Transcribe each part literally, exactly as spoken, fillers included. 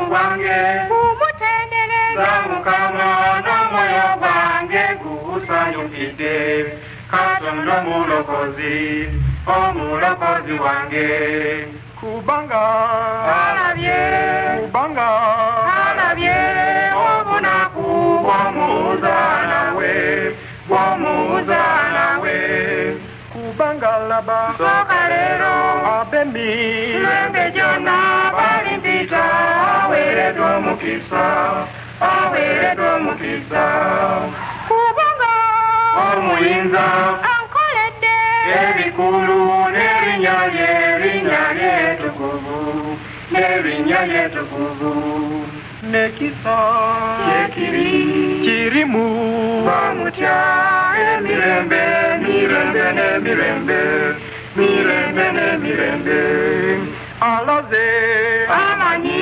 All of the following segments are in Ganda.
gwange umutendereza Mukama n'omwoyo gwange gusanyukidde Katonda omulokozi omulokozi wange kubanga alabye kubanga alabye obunaku bw'omuzaana we bw'omuzaana we kubanga laba soka leero ab'emirembe gyonna balimpita aweereddwa omukisa aweereddwa omukisa kubanga omuyinza ankoledde ebikulu n'erinnya lye erinnya lye ettukuvu n'erinnya lye ettukuvu n'ekisa kyekiri kirimu bamutya emirembe mirembe n'emirembe mirembe n'emirembe alaze amanyi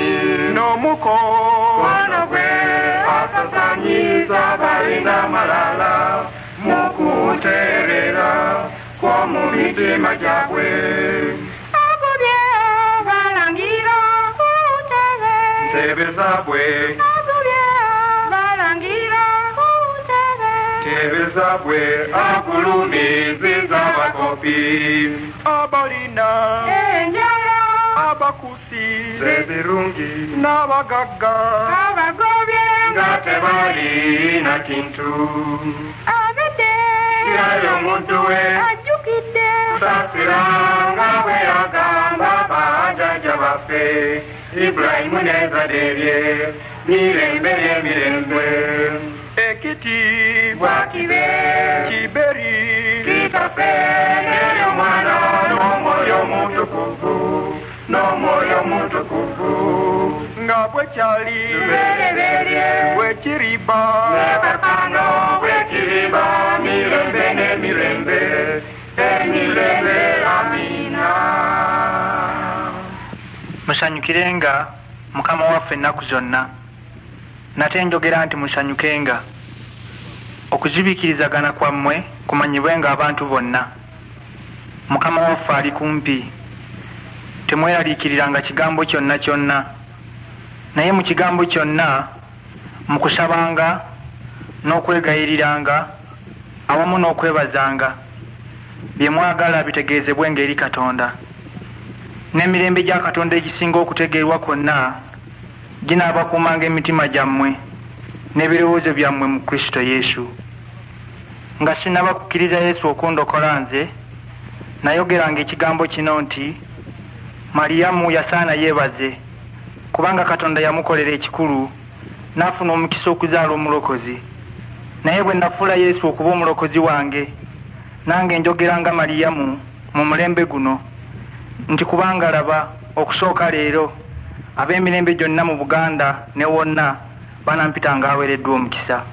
n'omukono gwe asasanyiza balina amalala mu kuteerera kw'omu mitima gyabwe agobye balangira kuntebe ntebe zaabwe agobye balangira kuntebe ntebe zaabwe akulumiziza abakopi abalina enjala abakusi z'ebirungi n'abagagga abagobye nga tebalina kintu abedde yayo omuntu we ajjukidde kusasira nga bwe yagamba bajjajja baffe Ibulayimu n'ezzadde lye mirembe n'emirembe ekitiibwa kibe kiberi kitafe eri omwana n'omwoyo omutukuvu n'omwoyo omutukuvu nga bwe kyali bereberye bwe kiriba n'ekakano bwe kiriba mirembe n'emirembe emirembe amina. Musanyukirenga Mukama waffe ennaku zonna nate njogera nti musanyukenga okuzibikirizagana kwammwe kumanyibwenga abantu bonna. Mukama waffe ali kumpi temweraliikiriranga kigambo kyonna kyonna naye mu kigambo kyonna mu kusabanga n'okwegayiriranga awamu n'okwebazanga bye mwagala bitegeezebwenga eri Katonda n'emirembe gya Katonda egisinga okutegeerwa kwonna ginaabakuumanga emitima gyammwe n'ebirowoozo byammwe mu Kristo Yesu. Nga sinaba kukkiriza Yesu okundokola nze nayogeranga ekigambo kino nti Mariyamu yasaana yeebaze kubanga Katonda yamukolera ekikulu n'afuna omukisa okuzaala omulokozi. Naye bwe nafuula Yesu okuba omulokozi wange nange njogeranga Mariyamu mu mulembe guno nti kubanga laba okusooka leero ab'emirembe gyonna mu Buganda ne wonna banampita ng'aweereddwa omukisa.